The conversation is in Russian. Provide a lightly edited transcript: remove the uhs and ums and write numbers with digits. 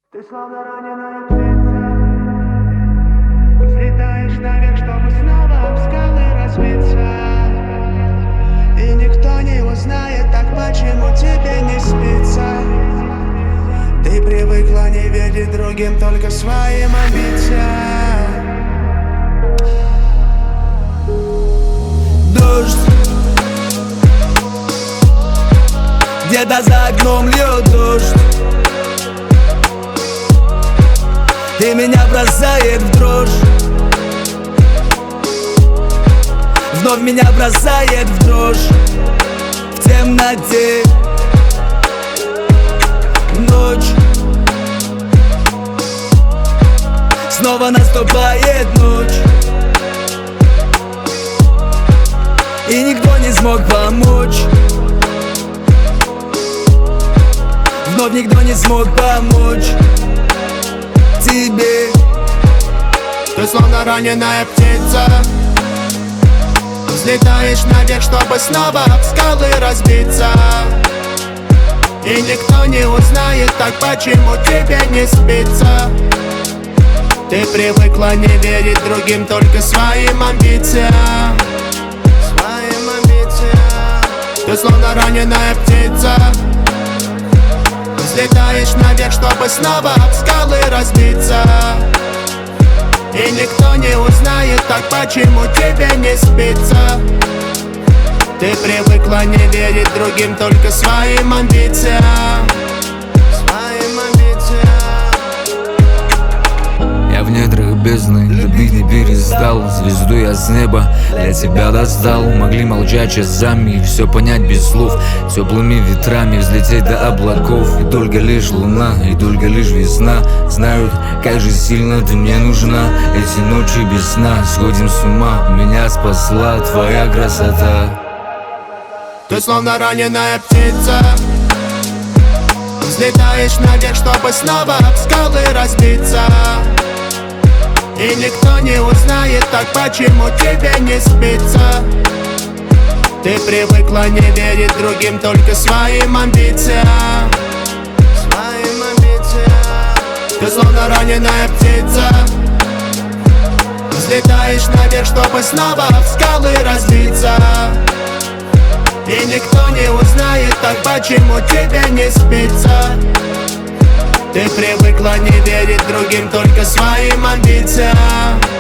Ты словно раненая птица, взлетаешь наверх, чтобы снова об скалы разбиться. И никто не узнает, так почему тебе не спится. Ты привыкла не верить другим, только своим амбициям. Дождь, где-то за окном льет дождь, и меня бросает в дрожь. Вновь меня бросает в дрожь. В темноте ночь, снова наступает ночь, и никто не смог помочь. Вновь никто не смог помочь тебе. Ты словно раненая птица, взлетаешь наверх, чтобы снова об скалы разбиться. И никто не узнает, так почему тебе не спится. Ты привыкла не верить другим, только своим амбициям. Своим амбициям. Ты словно раненая птица, взлетаешь наверх, чтобы снова об скалы разбиться. И никто не узнает, так почему тебе не спится. Ты привыкла не верить другим, только своим амбициям. Своим амбициям. Я в недрах бездны, любить не перестал. Звезду я с неба для тебя достал. Могли молчать часами и все понять без слов. Теплыми ветрами взлететь до облаков. И только лишь луна, и только лишь весна знают, как же сильно ты мне нужна. Эти ночи без сна, сходим с ума. Меня спасла твоя красота. Ты словно раненая птица, взлетаешь наверх, чтобы снова об скалы разбиться. И никто не узнает, так почему тебе не спится. Ты привыкла не верить другим, только своим амбициям. Своим амбициям. Ты словно раненая птица, взлетаешь наверх, чтобы снова об скалы разбиться. И никто не узнает, так почему тебе не спится. Ты привыкла не верить другим, только своим амбициям.